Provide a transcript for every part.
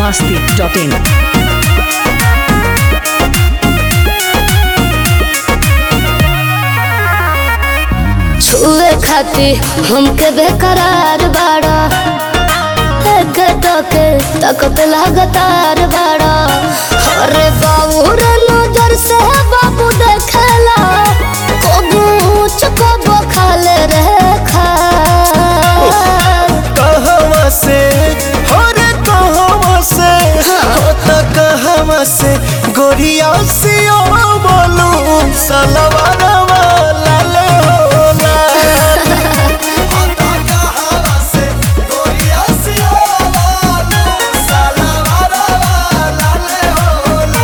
biharmasti.in छुए खाती हमके बेकरार बाड़ा एक टके तकत लगातार बाड़ा। अरे बाबू रे नजर से बाबू देखेला कबू ऊंच कबू खाले रे खा कहवा से हो रे कहवा से होता कहवा से गोरिया से ओ बोलू सलवारा वाला ले होला होता कहवा से गोरिया से ओ बोलू सलवारा वाला ले होला।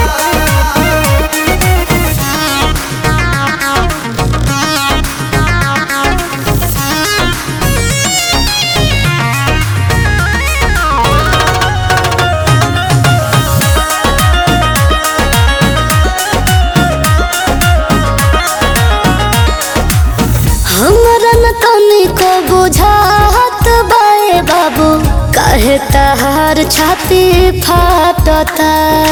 हमरा न तनिको बुझात बाए बाबू काहे तहार छाती फाटता।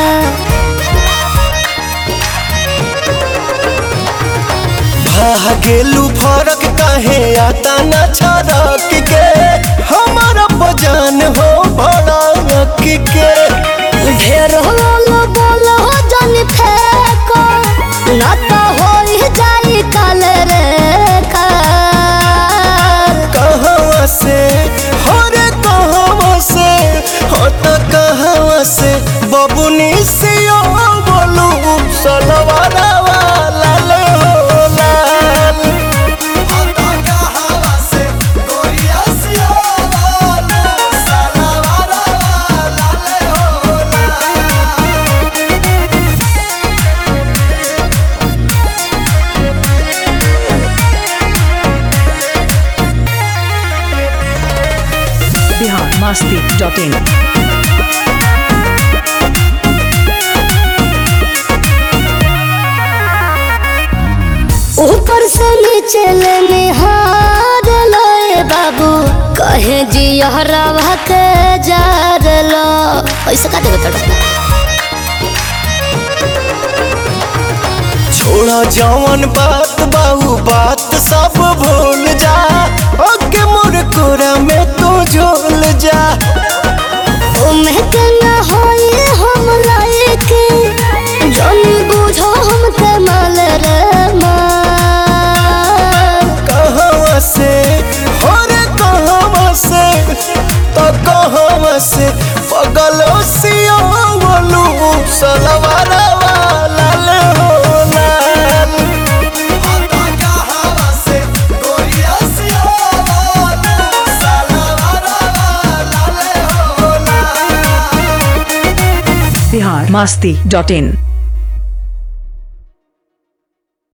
भागेलू फरक काहे आता न छरक के हमारा बजान हो भड़क के ढेर होलो बोलो जन फेको ना तो होई जाई काल रे काल। कहवा से हो रे कहवा से हो तो कहवा से बबुनी से ओ बोलू सलवारा वाला ले होला हो तो कहवा से गोरिया से ओ बोलू सलवारा वाला ले होला। biharmasti.in ऊपर से नीचे ले निहार लोए बाबू कहे जी हरावा के जार लो ऐसे का देवे तड़का। छोड़ा जवन बात बाहू बात सब भूल जा ओके मोर कोरा में तू झोल जा उम्र के न होई हम लायक जन बुझो हमके माल रे माल। कहवा से हो रे कहवा से तो कहवा से पगलो सियो बोलू सलवारा वाला ले होला हो तो कहवा से गोरिया सियो बोलू सलवारा वाला ले होला। biharmasti.in